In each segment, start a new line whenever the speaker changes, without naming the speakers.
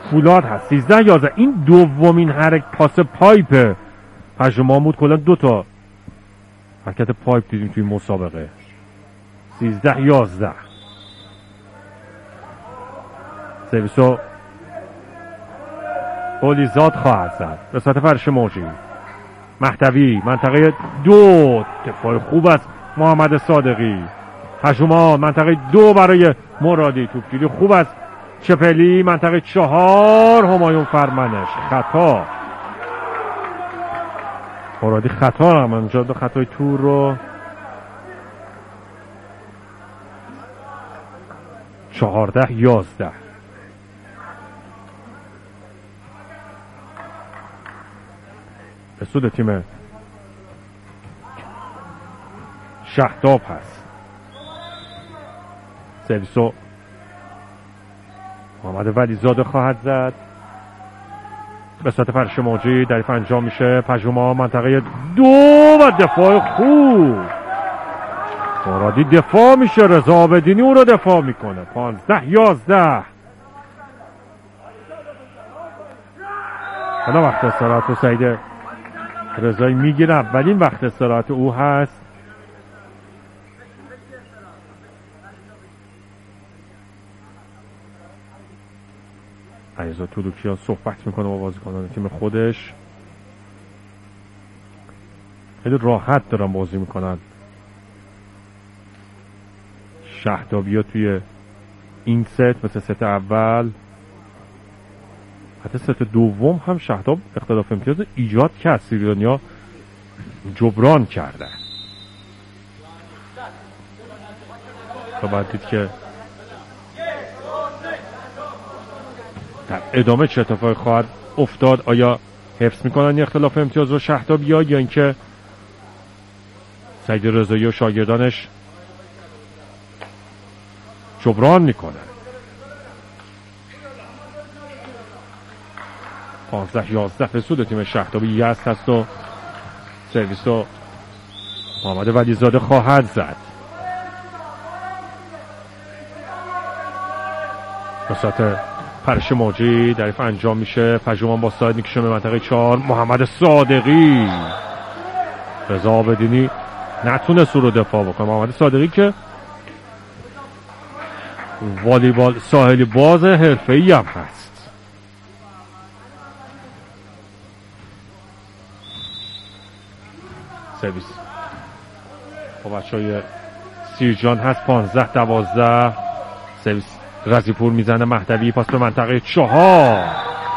فولاد هست. 13-11. این دومین پاس پایپ پژمان محمود. کلا 2 تا حرکت پایپ دیدیم توی مسابقه. 13-11. سرویسو اولیزاد خواهد زد به ساعت فرش موجی. مهدوی منطقه 2. دفاع خوب است محمد صادقی. پژمان منطقه 2 برای مرادی. توپگیری خوب است چپلی. منطقه 4 همایون فرمنش. خطا مرادی. خطا هم انجام خطای تور رو. 14-11. به سود تیم شهداب هست. سرویسو محمد ولیزاده خواهد زد به ساعت فرش موجی. دریف انجام میشه. پژمان منطقه 2 و دفاع خوب. مرادی دفاع میشه. رضا عابدینی اون رو دفاع میکنه. 15-11. حالا وقت استراحت رو سعید رضایی میگیره. اولین وقت استراحت او هست. علیرضا تلوکیان صحبت میکنه با بازیکنان تیم خودش. خیلی راحت دارن بازی میکنن شهدابیا توی این ست، مثل ست اول. حتی ست دوم هم شهداب اختلاف امتیاز ایجاد کرد. سیریانیا جبران کرده. تا بعد دید که در ادامه چه اتفاقی خواهد افتاد. آیا حفظ میکنن این اختلاف امتیاز رو شهدابیا یا اینکه سعید رضایی و شاگردانش جبران میکنن. 15-11 به سود تیم شهدابی. یزد هست و سرویسو محمد ولیزاده خواهد زد. به ساعت پرش موجی دریف انجام میشه. پژمان با ساید میکشه به منطقه 4. محمد صادقی. رضا عابدینی نتونست رو دفاع بکنه. محمد صادقی که والیبال ساحلی باز حرفه‌ای هم هست. سرویس با بچهای سیرجان هست. 15-12. سرویس رزیپور میزنه. مهدوی پاس به منطقه 4.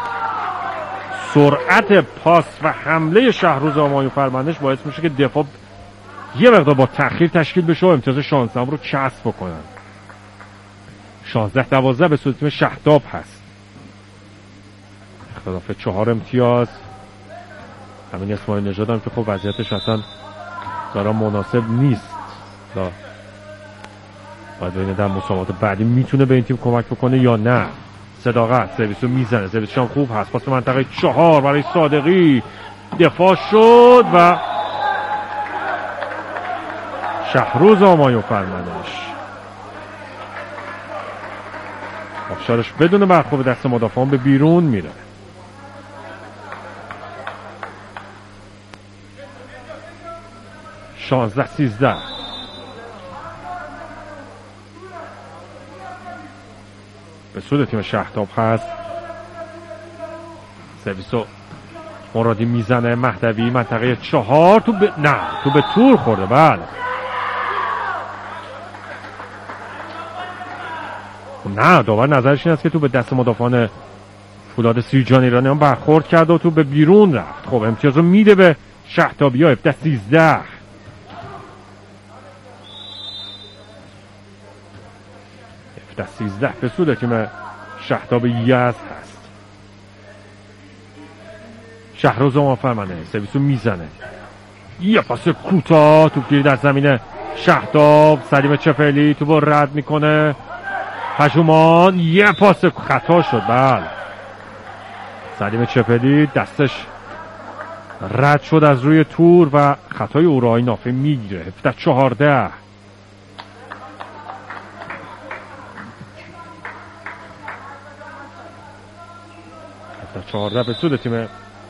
سرعت پاس و حمله شهروز همایون فرمندش باعث میشه که دفاع یه مقدار با تأخیر تشکیل بشه و امتیاز 16 رو کسب بکنن. 16-12 به سود تیم شهداب هست. اختلاف 4 امتیاز. همین اسماعیل نژاد هم که خب وضعیتش اصلا دارا مناسب نیست. باید ببینه در مسابقات بعدی میتونه به این تیم کمک بکنه یا نه. صداقت سرویسو میزنه. سرویسش هم خوب هست. پاس به منطقه 4 برای صادقی. دفاع شد و شهروز همایون فرمندش آفشارش بدون برخورد دست مدافعان به بیرون میره. شانزده 13 به سود تیم شهداب هست. سرویسو مرادی میزنه. مهدوی منطقه 4. تو به تور خورده. بله نه، داور نظرش این است که تو به دست مدافعان فولاد سیرجان ایرانیان برخورد کرده و تو به بیرون رفت. خب امتیاز رو میده به شهدابیا. 17-13 به سود تیم شهداب یزد هست. شهروز همایون فرمنده سرویسو میزنه. یه پاس کوتاه. توپگیری در زمین شهداب. سلیم چفلی توپو رد میکنه. پژمان یه پاس خطا شد. بله سلیم چپلی دستش رد شد از روی تور و خطای او را نافع میگیره. 17-14 17-14 14 به سود تیم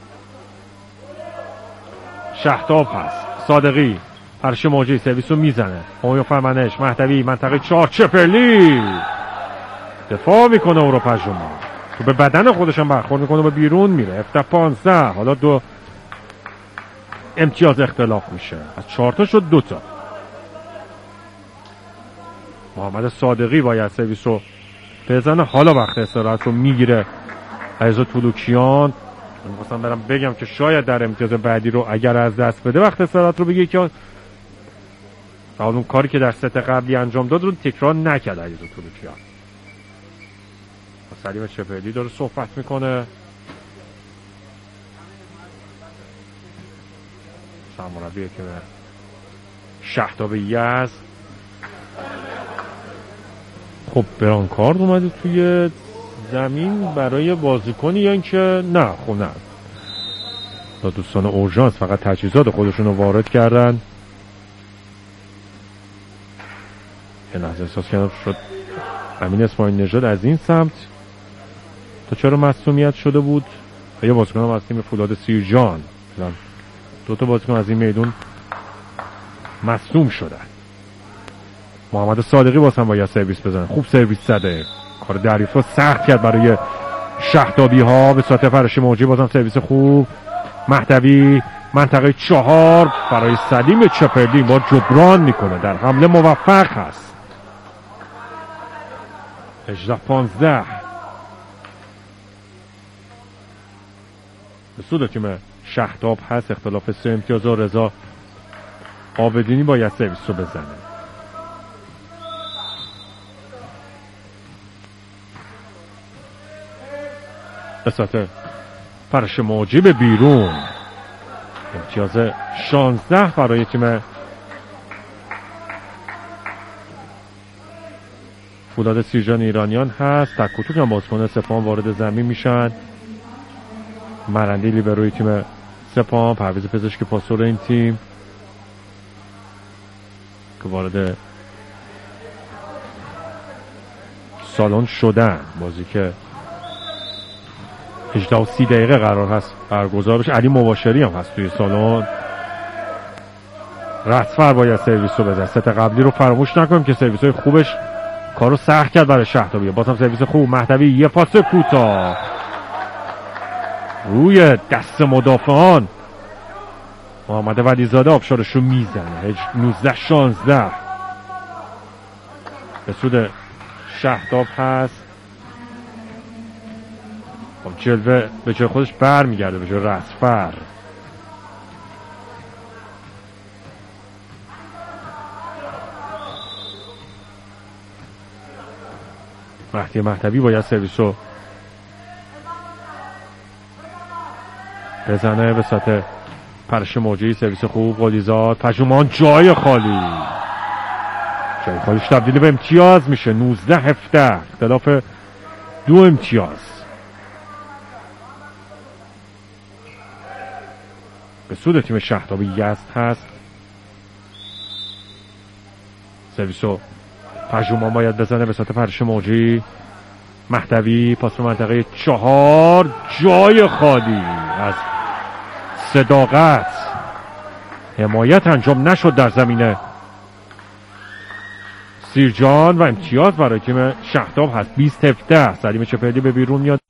شهداب هست. صادقی پرش موجی سرویس رو میزنه، همایون فرمانش، مهدوی منطقه 4 چپرلی دفاع میکنه، او رو پژومان تو به بدن خودشم برخورد میکنه، به بیرون میره. 17-15. حالا 2 امتیاز اختلاف میشه، از 4 تا شد 2 تا. محمد صادقی باید سرویس رو بزنه، حالا وقت استراحت رو میگیره عزیز طلوکیان. من می‌خواستم برم بگم که شاید در امتیاز بعدی رو اگر از دست بده وقت استراحت رو بگه که اون کاری که در ست قبلی انجام داد رو تکرار نکرد عزیز طلوکیان. سلیم چپلی داره صحبت میکنه، سرمربی تیم شهداب یزد. خب برانکارد اومده توی زمین برای بازیکنی یا اینکه نه؟ خب نه، دوستان اورژانس فقط تجهیزات خودشون رو وارد کردن. یه لحظه احساس کردم شد امین اسماعیل نژاد از این سمت تا چرا مصدومیت شده بود. یه بازیکن هم از تیم فولاد سیرجان، 2 تا بازیکن از این میدون مصدوم شدن. محمد صادقی واسه هم باید سرویس بزنه، خوب سرویس زده، کار دریافت رو سخت کرد برای شهدابی ها. به ساعت فرش موجی بازم سرویس خوب. مهدوی منطقه 4 برای سلیم چپرلی با جبران میکنه، در حمله موفق هست. 18-15 به سود تیم شهداب هست. اختلاف 3 امتیاز و رضا آبدینی باید سرویس رو بزنه. به ساعت فرش موجی به بیرون، امتیاز 16 برای تیم فولاد سیرجان ایرانیان هست. تکوتو که بازیکن سپاهان وارد زمین میشن. مرندی لیبروی تیم سپاهان، پرویز پزشکی پاسور این تیم که وارد سالن شدن. بازی که 18-30 دقیقه قرار هست برگزار بشه. علی مباشری هم هست توی سالن. رسفر باید سرویس رو بزن. ست قبلی رو فراموش نکنیم که سرویس های خوبش کارو سخت کرد برای شهدابی. بازم سرویس خوب. مهدوی یه پاس کوتاه روی دست مدافعان. محمد ولیزاده آبشارش رو میزنه. 19-16 به سود شهداب هست. خب جلوه به جای خودش بر میگرده به جای رسفر. مهدی مهدوی باید سرویس رو بزنه. به سطح پرش موجی سرویس خوب. قلیزاد پژومان جای خالی، جای خالیش تبدیل به امتیاز میشه. 19-17 اختلاف 2 امتیاز به سود تیم شهداب یزد هست. سرویسو پژومان باید بزنه به سطح پرش موجی. مهدوی پاس به منطقه 4 جای خالی. از صداقت حمایت انجام نشد در زمینه سیرجان و امتیاز برای تیم شهداب هست. 20-17 سلیم چپلی به بیرون میاد.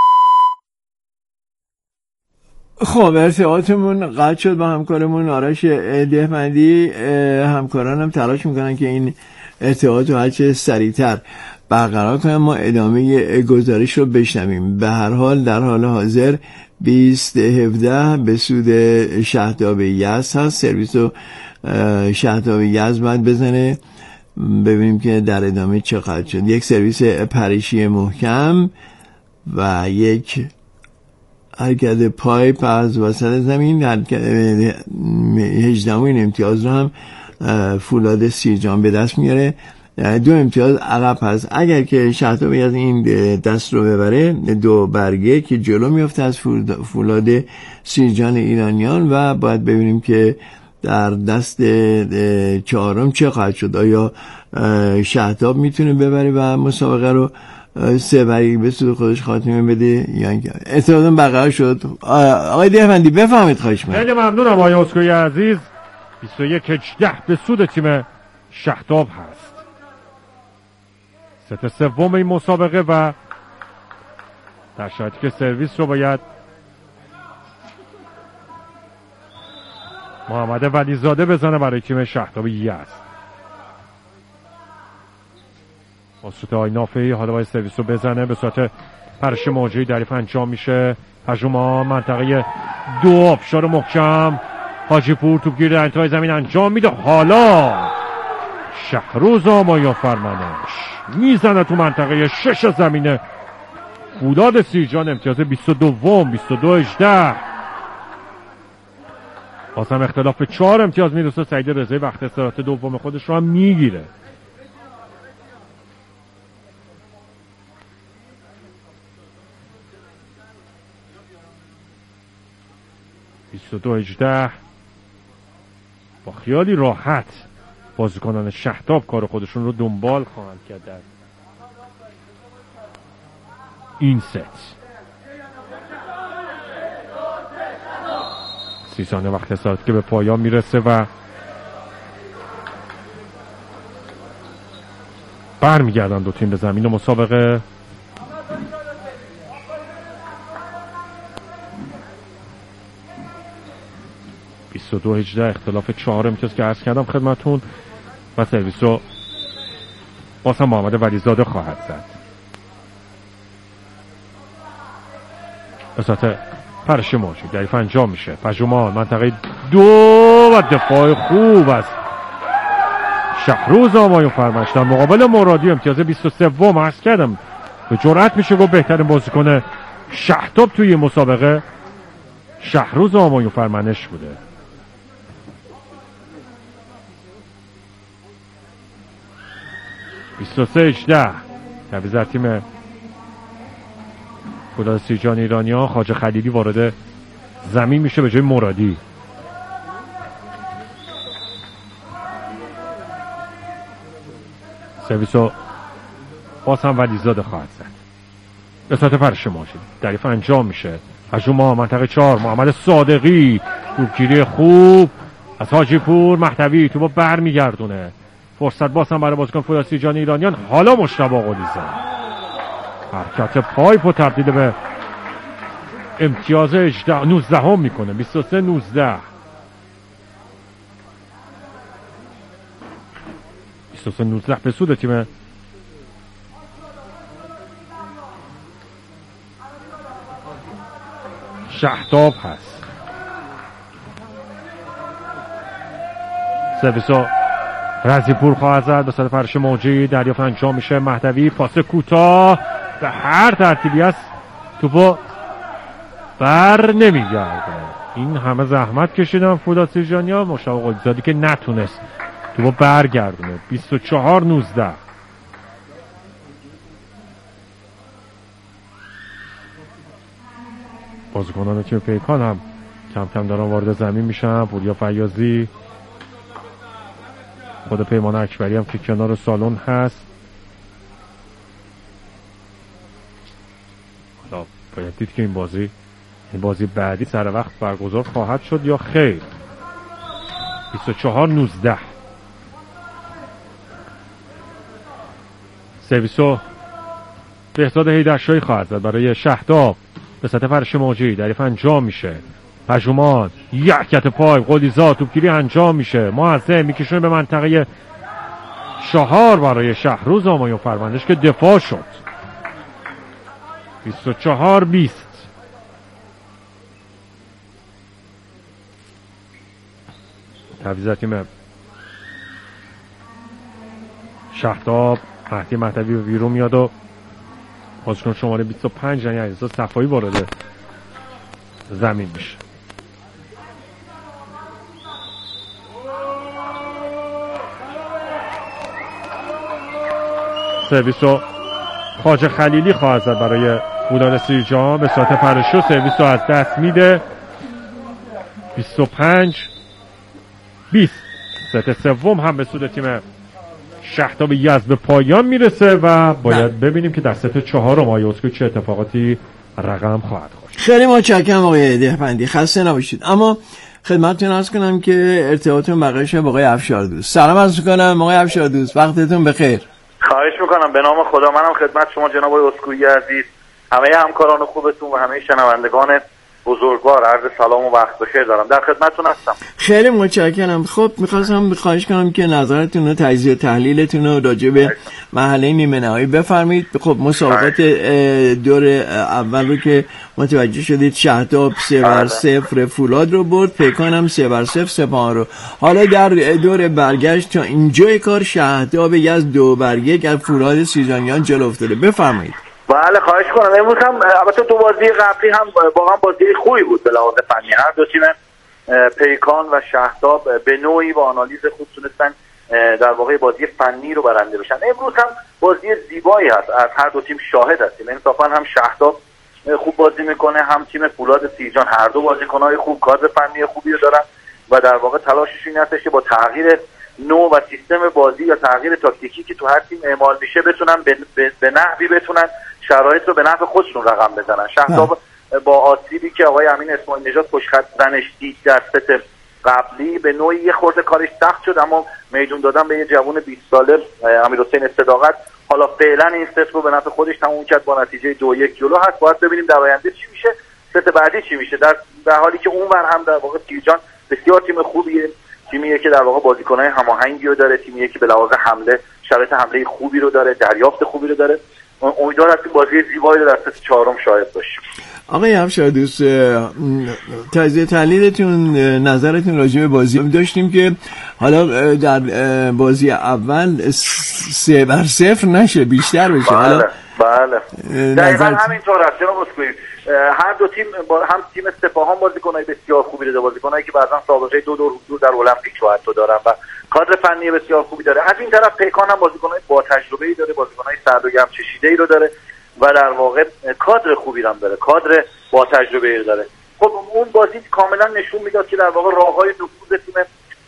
خب ارتباطمون قطع شد با همکارمون آرش دهمندی. همکاران هم تلاش میکنن که این ارتباط رو هرچه سریعتر برقرار کنن. ما ادامه گزارش رو بشنویم. به هر حال در حال حاضر 20-17 به سود شهداب یزد هست. سرویس رو شهداب یزد باید بزنه. ببینیم که در ادامه چقدر شد. یک سرویس پریشی محکم و یک حرکت پایپ از وسط زمین. 18 امتیاز رو هم فولاد سیرجان به دست میاره. 2 امتیاز عقب هست. اگر که شهداب از این دست رو ببره 2 برگه که جلو میفته از فولاد سیرجان ایرانیان و باید ببینیم که در دست 4 چه خواهد شد. آیا شهداب میتونه ببره و مسابقه رو 3 به سود خودش خاتمه بده یا اینکه ارتباطمون برقرار شد. آقای دهفندی بفهمید خواهش می‌کنم.
خیلی ممنونم آقای اسکوئی عزیز. 21-18 به سود تیم شهداب هست. ست سوم این مسابقه و در شرایطی که سرویس رو باید محمد ولیزاده بزنه برای تیم شهداب یزد. واسطه آقای نافعی حالا باید سرویس رو بزنه به صورت پرش موجهی دریف انجام میشه. هجوم منطقه 2 آبشار محکم. حاجی پور توپگیری در انتهای زمین انجام میده. حالا شهروز آمایان فرمانش میزنه تو منطقه 6 زمینه. فولاد سیرجان امتیاز 22-18. بازم اختلاف 4 امتیاز میرسه. سعید رضایی وقت استراحت دوم خودش رو هم میگیره. با خیالی راحت بازیکنان شهداب کار خودشون رو دنبال خواهند کرد در این ست. 30 ثانیه وقت استراحت که به پایان میرسه و برمیگردن دو تیم به زمین مسابقه. اختلاف 4 امتیاز که عرض کردم خدمتون و سرویس رو بازم محمد ولیزاده خواهد زد. به صورت پرش موجود دریف انجام میشه. پژومان منطقه 2 و دفاع خوب است شهروز آمایان فرمانش در مقابل مرادی. امتیاز 23 عرض کردم به جرأت میشه گفت بهترین بازیکن شهداب توی مسابقه شهروز آمایان فرمانش بوده. 23-18 تعویض در تیم فولاد سیرجان ایرانیان. خواجه خلیلی وارد زمین میشه به جای مرادی. سرویسو باز هم ولیزاده خواهد زد به صورت پرش موجود دریف انجام میشه. هجوم منطقه 4 محمد صادقی توپگیری خوب از حاجی پور. مهدوی تو با بر میگردونه. فرصت باز هم برای بازیکن فولاد سیرجان ایرانیان. حالا مجتبی قلیزاده حرکت پایپ و تبدیل به امتیاز 19 هم میکنه. 23-19 به سود تیم شهداب هست. سرویسو رزیپور خواهد زد به صورت پرش موجی. دریافت انجام میشه. مهدوی پاس کوتاه به هر ترتیبی است توپو بر نمیگرده. این همه زحمت کشیدن فولاد سیرجانیا. مجتبی قلیزاده که نتونست توپو برگردونه. 24-19 بازیکنان تیم پیکان هم کم کم دارن وارد زمین میشن. پوریا فیاضی خود پیمان اکبری هم که کنار سالن هست. حالا باید دید که این بازی بعدی سر وقت برگزار خواهد شد یا خیر. 24-19 سرویسو بهزاد حیدرشاهی خواهد زد برای شهداب به سطح فرش موجی. دریف انجام میشه. پژومان یک حرکت پای قلیزاده توپگیری انجام میشه. معظم میکشونه به منطقه 4 برای شهروز آمایان فرمانش که دفاع شد. 24-20 تعویض تیم شهداب. مهدی مهدوی به بیرون میاد و بازیکن شماره 25 یعنی علیرضا صفایی وارد زمین میشه. سرویسو خواجه خلیلی خواهد زد برای فولاد سیرجان به صورت پرشو. سرویسو از دست میده. 25-20 ست سوم هم به سود تیم شهداب یزد به پایان میرسه و باید ببینیم که در ست چهارم آقای اسکوئی چه اتفاقاتی رقم خواهد خورد.
خیلی متشکرم آقای دهبندی، خسته نباشید. اما خدمتتون عرض کنم که ارتباطتون بقیه‌اش با آقای افشار دوست. سلام عرض می‌کنم آقای افشار دوست، وقتتون بخیر.
خواهش میکنم. به نام خدا منم خدمت شما جناب آقای اسکوئی عزیز، همه همکاران خوبتون و همه شنوندگان بزرگوار عرض سلام و وقت بخیر دارم. در خدمتتون هستم.
خیلی متشکرم. خب می‌خواستم خواهش کنم که نظرتون و تجزیه و تحلیلتون رو راجع به مرحله نیمه نهایی بفرمایید. خب مسابقات دور اول رو که متوجه شدید شهداب 3-0 فولاد رو برد، پیکان هم 3-0 سپاهان رو. حالا در دور برگشت تا اینجای کار شهداب یزد 2-1 از فولاد سیزانیان جلو افتاده. بفرمایید.
بله خواهش کنم. امروز هم البته دو بازی قبلی هم واقعا بازی خوبی بود به لحاظ فنی. هر دو تیم پیکان و شهداب به نوعی با آنالیز خوب تونستن در واقع بازی فنی رو برنده بشن. امروز هم بازی زیبایی هست، از هر دو تیم شاهد هستیم. انصافا هم شهداب خوب بازی میکنه، هم تیم فولاد سیرجان. هر دو بازیکن‌های خوب، کادر فنی خوبی رو دارن و در واقع تلاشش این هستش که با تغییر نوع و سیستم بازی یا تغییر تاکتیکی که تو هر تیم اعمال میشه بتونن به نحوی بتونن شرایط رو به نفع خودشون رقم بزنن. شهداب با آسیبی که آقای امین اسماعیل نژاد پشت زنش دید در ست قبلی به نوعی یه خورده کارش سخت شد، اما میدون دادن به یه جوان 20 ساله امیرحسین صداقت حالا فعلا این ست رو به نفع خودش تموم کرد با نتیجه 2-1 جلو هست. باید ببینیم در آینده چی میشه، ست بعدی چی میشه، در حالی که اونور هم در واقع تیرجان بسیار تیم خوبیه، تیمیه که در واقع بازیکن‌های هماهنگی رو داره، تیمیه که به لحاظ حمله شرایط حمله خوبی رو داره، دریافت خوبی رو داره. امیدوارم که بازی زیبایی رو در ست چهارم شاهد باشیم.
آقای افشار دوست، تجزیه تحلیلتون، نظرتون راجع به بازی داشتیم که حالا در بازی اول 3-0 نشه، بیشتر بشه.
بله دقیقا همینطور است جناب اسکوئی. هر دو تیم هم تیم سپاهان بازیکنای بسیار خوبی داره، بازیکنایی که بعضا سابقه 2 دور حضور در المپیک رو حتی دارن و کادر فنی بسیار خوبی داره. از این طرف پیکان هم بازیکنای با تجربه‌ای داره، بازیکنای سرد و گرم چشیده‌ای رو داره و در واقع کادر خوبی هم داره، کادر با تجربه‌ای داره. خب اون بازی کاملا نشون میداد که در واقع راههای نفوذ تیم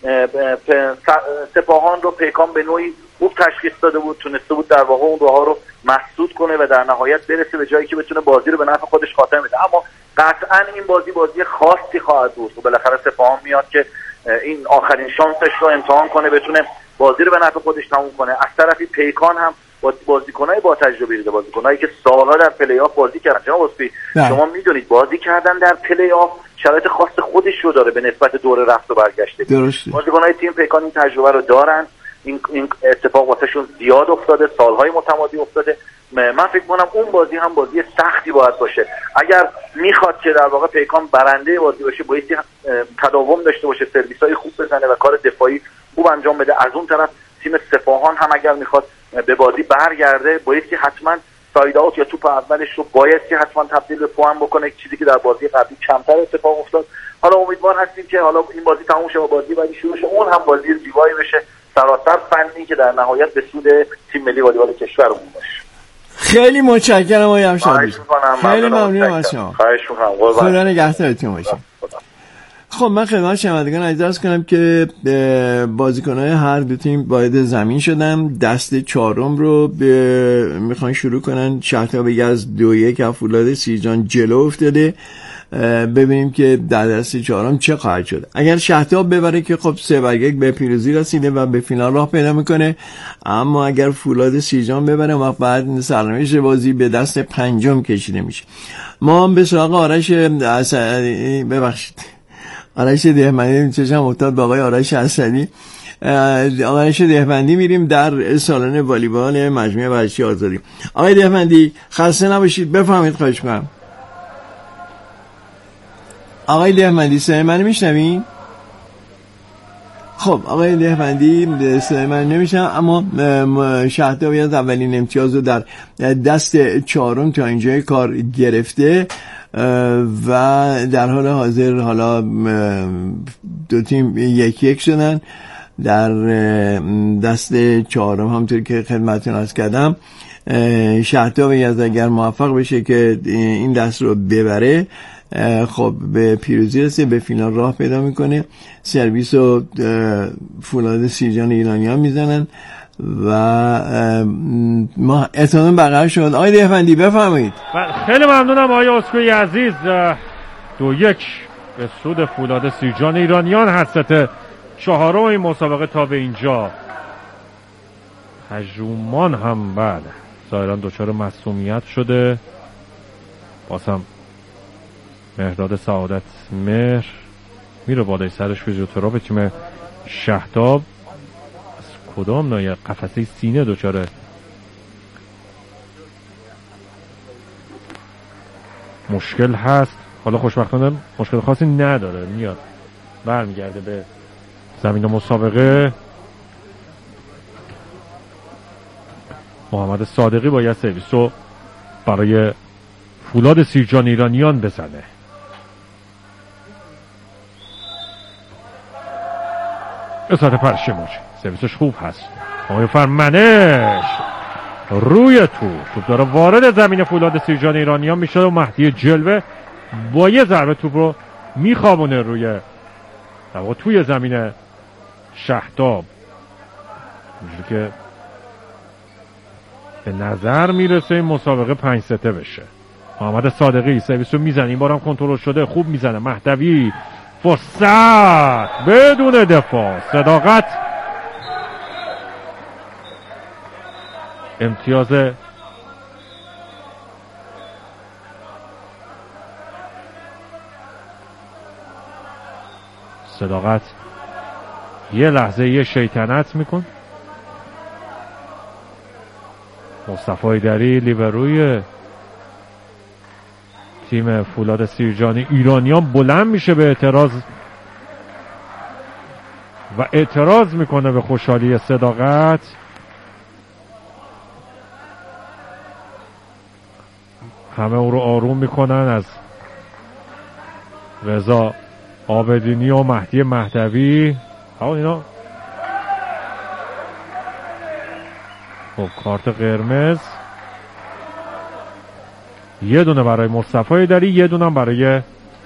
سپاهان رو پیکان به نوعی خوب تشخیص داده بود، تونسته بود در واقع اون راهها رو مسدود کنه و در نهایت برسه به جایی که بتونه بازی رو به نفع خودش خاتمه بده. اما قطعا این بازی خاصی خواهد بود و بالاخره سپاهان میاد که این آخرین شانسش رو امتحان کنه، بتونه بازی رو به نفع خودش تموم کنه. از طرفی پیکان هم بازیکنای با تجربه داره، بازیکنایی که سالها در پلی آف بازی کردن. جناب اسکوئی شما میدونید بازی کردن در پلی آف شرایط خاص خودش رو داره به نسبت دور رفت و برگشته. بازیکنای تیم پیکان این تجربه رو دارن، این اتفاق واسهشون زیاد افتاده، سالهای متمادی افتاده. من فکر کنم اون بازی هم بازی سختی باید باشه. اگر میخواد که در واقع پیکان برنده بازی باشه، باید تداوم داشته باشه، سرویسای خوب بزنه و کار دفاعی خوب انجام بده. از اون طرف تیم سپاهان هم اگر میخواد به بازی برگرده، باید که حتما ساید اوت یا توپ اولش رو باید که حتما تبدیل به پوان بکنه، چیزی که در بازی قبلی کمتر اتفاق افتاد. حالا امیدوار هستیم که حالا این بازی تموم شه و بازی بعدی شروع شه، اون هم بازی زیبایی بشه، سراسر فنی که در نهایت به سود تیم ملی والیبال کشورمون باشه.
خیلی متشکرم آقای افشار. خیلی ممنونم از شما.
خواهش می‌کنم.
خدا نگهدارتون باشه. خب من خدمت شنوندگان عرض کنم که بازیکن‌های هر دو تیم وارد زمین شدن. دست چهارم رو میخوان شروع کنن. شهداب یزد 2-1 از فولاد سیرجان جلو افتاده. ببینیم که در دست چهارم چه خواهد شد. اگر شهداب ببره که خب 3-1 به پیروزی رسیده و به فینال راه پیدا میکنه، اما اگر فولاد سیرجان ببره وقت بعد سرنوشت بازی به دست پنجم کشیده میشه. ما هم به سراغ آرش آرش دهبندی چشم افتاد با آقای آرش اسدی. آرش دهبندی میریم در سالن والیبال مجمع ورزشی آزادی. آقای دهبندی خسته نباشید، بفرمایید. خواهش می‌کنم. آقای دهبندی صدای من میشنوین؟ خب آقای دهبندی صدای من نمیشنم، اما شهداب از اولین امتیاز رو در دست چهارم تا اینجای کار گرفته و در حال حاضر حالا دو تیم 1-1 شدن. در دست چهارم همونطور که خدمتتون عرض کردم شهداب یزد اگر موفق بشه که این دست رو ببره، خب به پیروزی رسه، به فینال راه پیدا میکنه. سرویس و فولاد سیرجان ایرانی ها میزنن و ما احتمال برقرار شد. آقای دهفندی بفرمایید.
خیلی ممنونم آقای اسکوئی عزیز. 2-1 به سود فولاد سیرجان ایرانیان هست چهارم این مسابقه تا به اینجا. هجومان هم بعد ظاهرا دچار معصومیت شده. بازم مهرداد سعادت مهر میره بالای سرش فیزیوتراپ تیم شهداب. از کدام ناحیه قفسه سینه دچار مشکل هست. حالا خوشبختانه مشکل خاصی نداره، میاد برمیگرده به زمین مسابقه. محمد صادقی باید سرویسو برای فولاد سیرجان ایرانیان بزنه. اصابت پرشموج سرویسش خوب هست. آقای فرمنش روی توپ داره وارد زمین فولاد سیرجان ایرانیان میشه و مهدی جلوه با یه ضربه توپ رو میخوابونه روی توی زمین شهداب، اینجوری که به نظر میرسه این مسابقه 5-0 بشه. محمد صادقی سرویس رو میزنه، این بارم کنترل شده، خوب میزنه. مهدوی فرصت بدون دفاع، صداقت امتیاز صداقت یه لحظه یه شیطنت میکن. مصطفی ایدری لیبروی تیم فولاد سیرجانی ایرانیان بلند میشه به اعتراض و اعتراض میکنه به خوشحالی صداقت. همه او رو آروم میکنن، از رضا عابدینی و مهدی مهدوی. اینا خب کارت قرمز، یه دونه برای مصطفی ایدری، یه دونه برای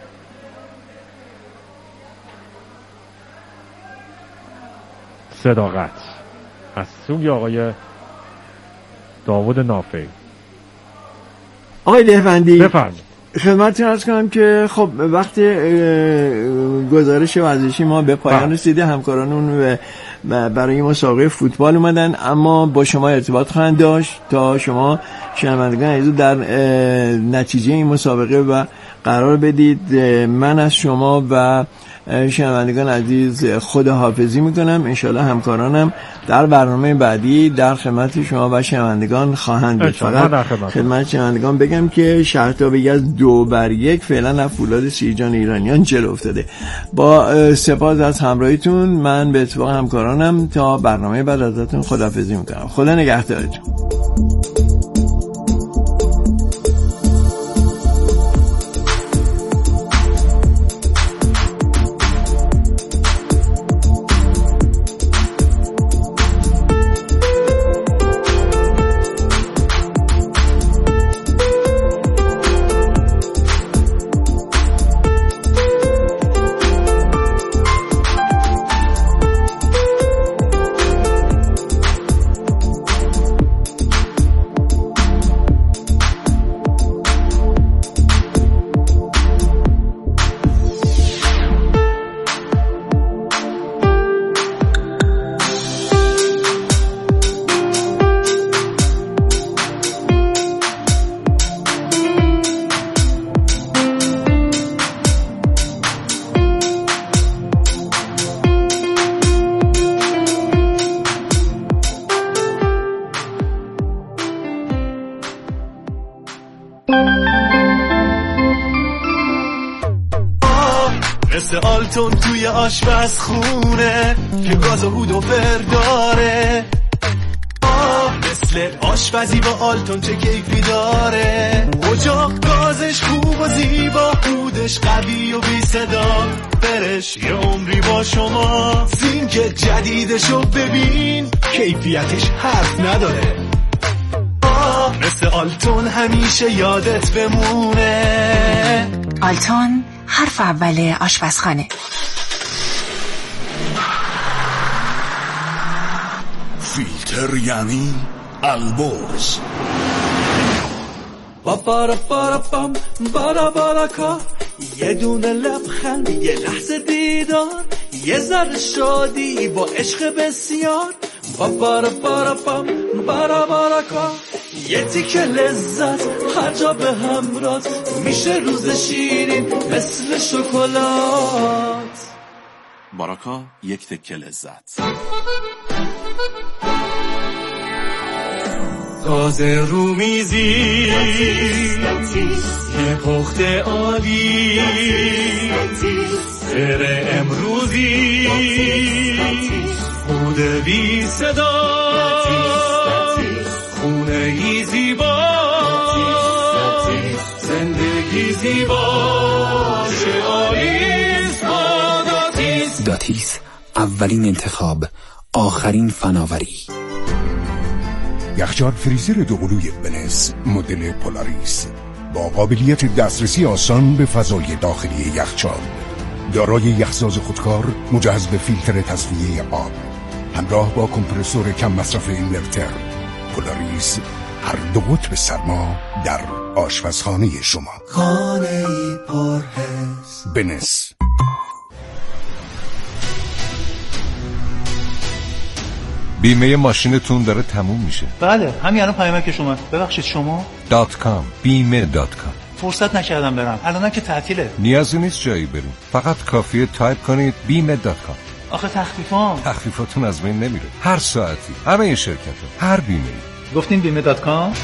صداقت از سوی آقای داوود نافعی.
آقای دهفندی
بفرمایید.
خدمتتون عرض کنم که خب وقتی گزارش ورزشی ما به پایان رسیده، همکارانمون برای مسابقه فوتبال اومدن، اما با شما ارتباط خواهند داشت تا شما شنوندگان عزیز در نتیجه این مسابقه و قرار بدید. من از شما و شنوندگان عزیز خداحافظی میکنم. انشالله همکارانم در برنامه بعدی در خدمت شما و شنوندگان خواهند بود. فقط خدمت شنوندگان بگم که شهرتاب یزد 2-1 فعلا از فولاد سیرجان ایرانیان جلو افتاده. با سپاس از همراهیتون، من به اتفاق همکارانم تا برنامه بعد ازتون خداحافظی میکنم. خدا نگهدارتون.
مثل آلتون توی آشپزخونه که گاز و هود و فر داره. مثل آشپزی با آلتون چه کیفی داره. اجاق گازش خوب و زیبا، هودش قوی و بی صدا، فرش یه عمری با شما. زینک جدیدشو ببین، کیفیتش حرف نداره. مثل آلتون همیشه یادت بمونه.
آلتون حرف اول آشپزخانه.
فیلتر یعنی البرز.
بارا یه دونه لبخند، یه لحظه دیدار، یه ذره شادی با عشق بسیار. بارا یه تیکه لذت هر جا به همراه، میشه روز شیرین مثل شکلات.
باراکا یک تکه لذت.
تازه رومیزی یه پخت عالی، سر امروزی خود بی صدا، خونه ای زیبا، زندگی زیبا، شعالیست با داتیس.
داتیس، اولین انتخاب، آخرین فناوری.
یخچال فریزر دوقلوی بنز مدل پولاریس با قابلیت دسترسی آسان به فضای داخلی یخچال، دارای یخزاز خودکار مجهز به فیلتر تصفیه آب، همراه با کمپرسور کم مصرف اینورتر. پولاریس، هر دو قطب سرما در آشپزخانه شما.
خانه پرحس
بنز.
بیمه ماشینتون داره تموم میشه.
بله، همین الان پیامکش اومد. ببخشید شما
.com بیمه.com.
فرصت نکردم برم، الانم که تعطیله.
نیازی نیست جایی بریم، فقط کافیه تایپ کنید بیمه.com.
آخه تخفیفاتون
از بین نمیره. هر ساعتی، همه این شرکت‌ها، هر بیمه‌ای.
گفتین بیمه.com؟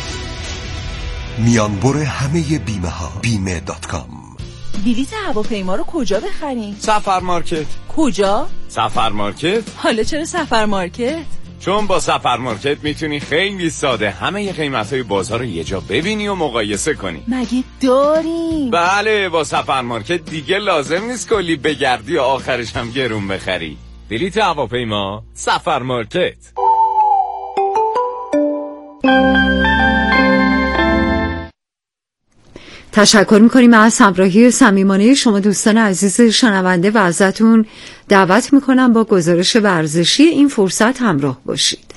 میانبر همه بیمه ها بیمه.com.
بلیط هواپیما رو کجا بخریم؟
سفر مارکت.
کجا؟
سفر مارکت.
حالا چرا سفر مارکت؟
چون با سفر مارکت میتونی خیلی ساده همه قیمت‌های بازار رو یه جا ببینی و مقایسه کنی.
مگه داریم؟
بله، با سفر مارکت دیگه لازم نیست کلی بگردی و آخرش هم گرون بخری. بلیط هواپیما، سفر مارکت.
تشکر میکنیم از همراهی صمیمانه شما دوستان عزیز شنونده و ازتون دعوت میکنم با گزارش ورزشی این فرصت همراه باشید.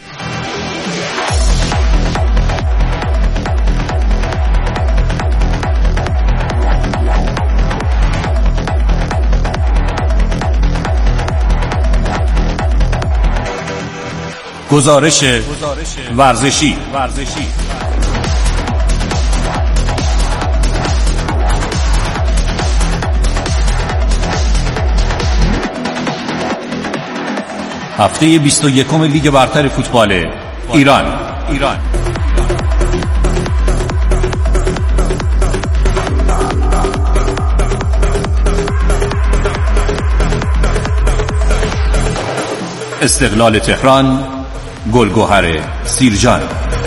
گزارش ورزشی. هفته 21 لیگ برتر فوتبال ایران. استقلال تهران، گلگهر سیرجان.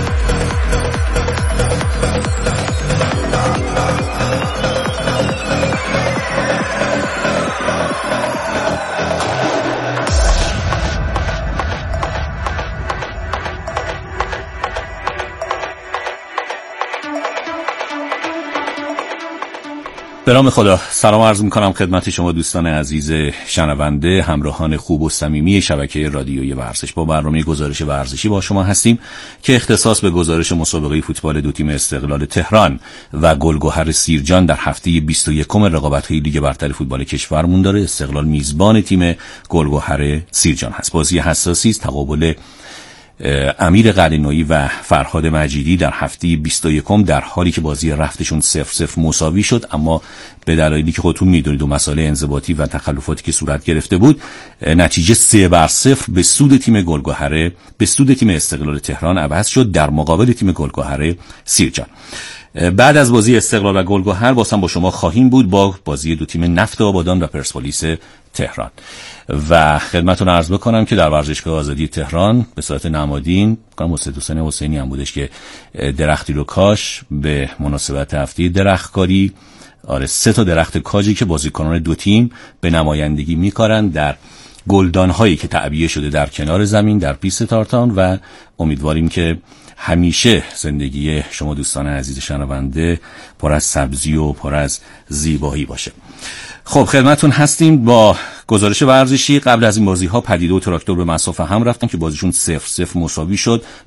به نام خدا، سلام عرض میکنم خدمت شما دوستان عزیز شنونده، همراهان خوب و صمیمی شبکه رادیویی ورزش. با برنامه گزارش ورزشی با شما هستیم که اختصاص به گزارش مسابقه فوتبال دو تیم استقلال تهران و گلگهر سیرجان در هفته 21 رقابت‌های لیگ برتر فوتبال کشورمون داره. استقلال میزبان تیم گلگهر سیرجان هست. بازی حساسی است، تقابل امیر قلعه‌نویی و فرهاد مجیدی در هفته 21 در حالی که بازی رفتشون 0-0 مساوی شد، اما به دلایلی که خودتون میدونید و مسائل انضباطی و تخلفاتی که صورت گرفته بود، نتیجه 3-0 به سود تیم گلگهر، به سود تیم استقلال تهران عوض شد در مقابل تیم گلگهر سیرجان. بعد از بازی استقلال و گلگهر با شما خواهیم بود با بازی دو تیم نفت آبادان و پرسپولیس تهران. و خدمتتون عرض بکنم که در ورزشگاه آزادی تهران به صورت نمادین استاد حسین حسینی هم بودش که درختی رو کاش به مناسبت هفته درختکاری. 3 تا درخت کاجی که بازیکنان دو تیم به نمایندگی میکارن در گلدان هایی که تعبیه شده در کنار زمین در پیست تارتان، و امیدواریم که همیشه زندگی شما دوستان عزیز شنونده پر از سبزی و پر از زیبایی باشه. خب خدمتتون هستیم با گزارش ورزشی. قبل از این بازی ها پدیده و تراکتور به مسافه هم رفتن که بازیشون 0-0 مساوی شد.